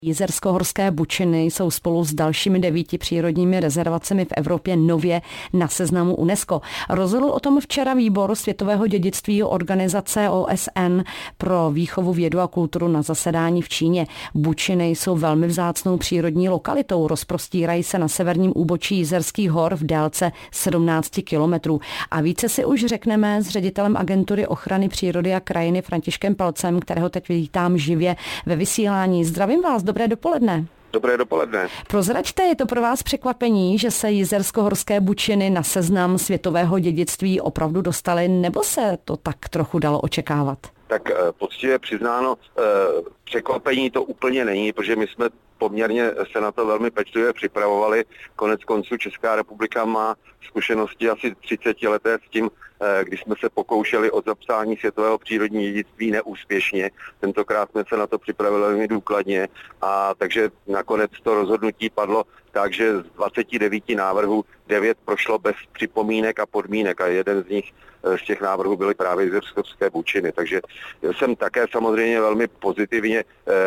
Jizersko-horské Bučiny jsou spolu s dalšími 9 přírodními rezervacemi v Evropě nově na seznamu UNESCO. Rozhodl o tom včera výbor světového dědictví organizace OSN pro výchovu, vědu a kulturu na zasedání v Číně. Bučiny jsou velmi vzácnou přírodní lokalitou, rozprostírají se na severním úbočí Jizerských hor v délce 17 kilometrů. A více si už řekneme s ředitelem agentury ochrany přírody a krajiny Františkem Pelcem, kterého teď vítám živě ve vysílání. Zdravím vás. Dobré dopoledne. Dobré dopoledne. Prozraďte, je to pro vás překvapení, že se Jizersko-horské Bučiny na seznam světového dědictví opravdu dostaly, nebo se to tak trochu dalo očekávat? Tak poctivě přiznáno, překvapení to úplně není, protože my jsme poměrně se na to velmi pečlivě připravovali. Konec konců Česká republika má zkušenosti asi 30 leté s tím, když jsme se pokoušeli o zapsání světového přírodního dědictví neúspěšně. Tentokrát jsme se na to připravili velmi důkladně a takže nakonec to rozhodnutí padlo tak, že z 29 návrhů 9 prošlo bez připomínek a podmínek a jeden z nich z těch návrhů byly právě Jizersko-horské Bučiny. Takže jsem také samozřejmě velmi pozitivně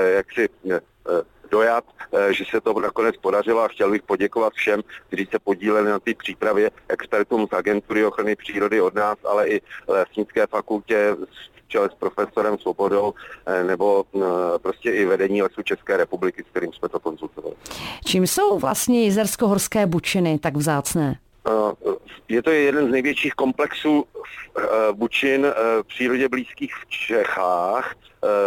dojat, že se to nakonec podařilo a chtěl bych poděkovat všem, kteří se podíleli na té přípravě, expertům z agentury ochrany přírody od nás, ale i lesnické fakultě v čele s profesorem Svobodou nebo prostě i vedení Lesů České republiky, s kterým jsme to konzultovali. Čím jsou vlastně Jizersko-horské Bučiny tak vzácné? Je to jeden z největších komplexů bučin v přírodě blízkých v Čechách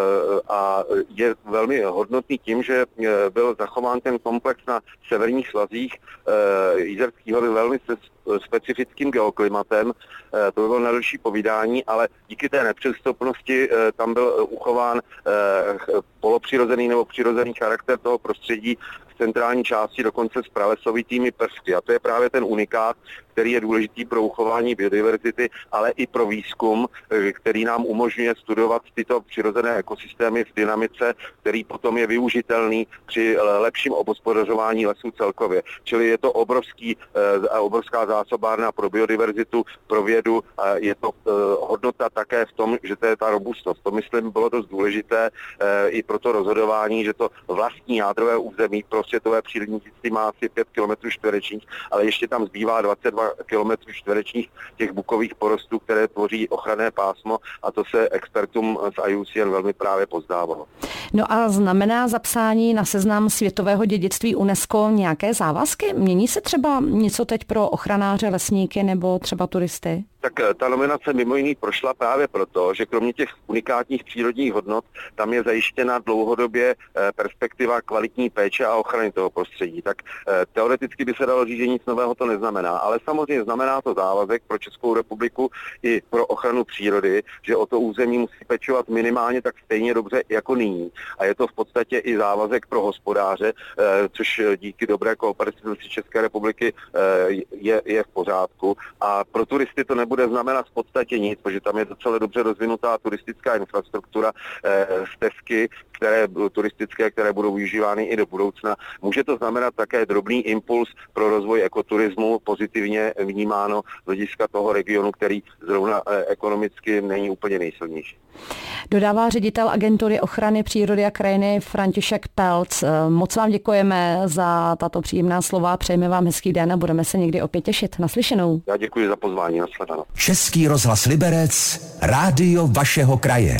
a je velmi hodnotný tím, že byl zachován ten komplex na severních svazích Jizerských hor velmi specifickým geoklimatem. To by bylo na delší povídání, ale díky té nepřestupnosti tam byl uchován polopřirozený nebo přirozený charakter toho prostředí v centrální části dokonce s pralesovitými prvky. A to je právě ten unikát, který je důležitý pro uchování biodiverzity, ale i pro výzkum, který nám umožňuje studovat tyto přirozené ekosystémy v dynamice, který potom je využitelný při lepším obhospodařování lesů celkově. Čili je to obrovská zásobárna pro biodiverzitu, pro vědu a je to hodnota také v tom, že to je ta robustnost. To myslím bylo dost důležité i pro to rozhodování, že to vlastní jádrové území pro světové přírodní dědictví má asi 5 km čtverečních, ale ještě tam zbývá 22 km čtverečních těch bukových porostů, které tvoří ochranné pásmo a to se expertům z IUCN velmi právě pozdávalo. No a znamená zapsání na seznam světového dědictví UNESCO nějaké závazky? Mění se třeba něco teď pro ochranáře, lesníky nebo třeba turisty? Tak ta nominace mimo jiný prošla právě proto, že kromě těch unikátních přírodních hodnot tam je zajištěna dlouhodobě perspektiva kvalitní péče a ochrany toho prostředí. Tak teoreticky by se dalo říct, že nic nového to neznamená, ale samozřejmě znamená to závazek pro Českou republiku i pro ochranu přírody, že o to území musí pečovat minimálně tak stejně dobře jako nyní. A je to v podstatě i závazek pro hospodáře, což díky dobré kooperaci České republiky je v pořádku. A pro turisty to nebude znamenat v podstatě nic, protože tam je docela dobře rozvinutá turistická infrastruktura, stezky, které budou využívány i do budoucna. Může to znamenat také drobný impuls pro rozvoj ekoturismu, pozitivně vnímáno z hlediska toho regionu, který zrovna ekonomicky není úplně nejsilnější. Dodává ředitel agentury ochrany přírody a krajiny František Pelc. Moc vám děkujeme za tato příjemná slova, přejeme vám hezký den a budeme se někdy opět těšit. Naslyšenou. Já děkuji za pozvání, nashledanou. Český rozhlas Liberec, rádio vašeho kraje.